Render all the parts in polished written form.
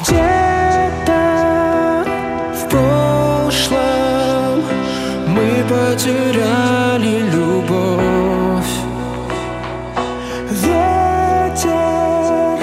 Где-то в прошлом мы потеряли любовь. Ветер,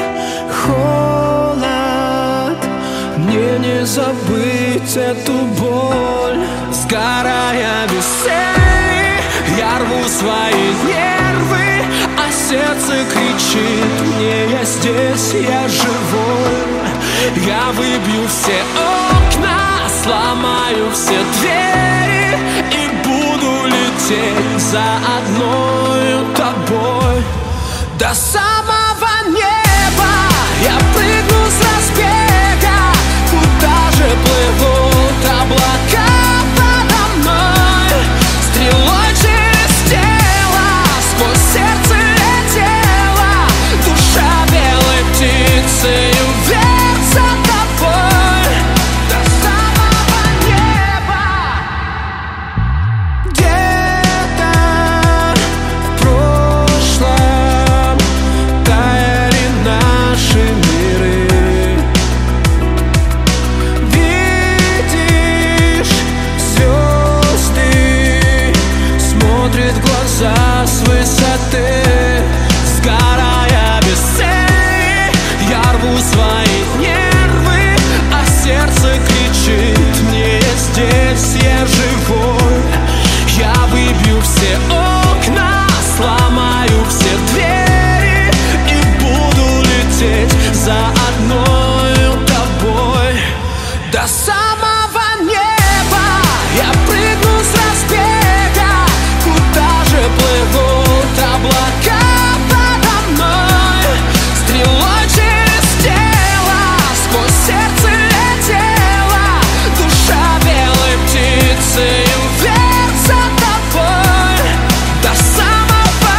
холод, мне не забыть эту боль. Сгорая без цели, я рву свои нервы, а сердце кричит мне: я здесь, я живой. Я выбью все окна, сломаю все двери и буду лететь за одной тобой до самого неба. Я прыгну с разбега, куда же плывут облака подо мной. Стрелой через тело, сквозь сердце летела душа белой птицей вверх за тобой до самого неба. Где-то в прошлом таяли наши миры. Видишь, звезды смотрят в глаза с высоты. Сгорая без цели, я рву свои нервы, а сердце кричит мне: я здесь, я живой. Я выбью все окна, сломаю все двери и буду лететь за одной тобой до самого неба. Я прыгну с разбега, куда же плывут облака подо мной. Стрелой через тело, сквозь сердце летела душа белой птицей вверх за тобой до самого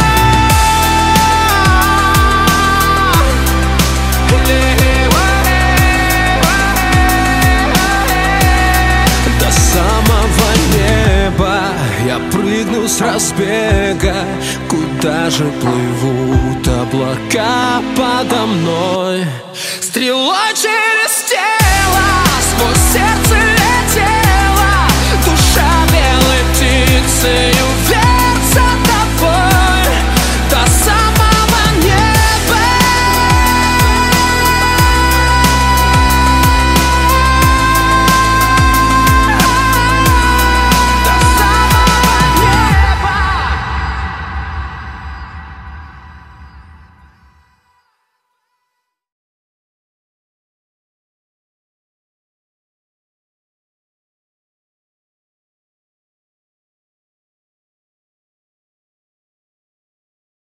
до самого неба. Я прыгну с разбега, куда же плывут облака подо мной. Стрелой через тело, сквозь сердце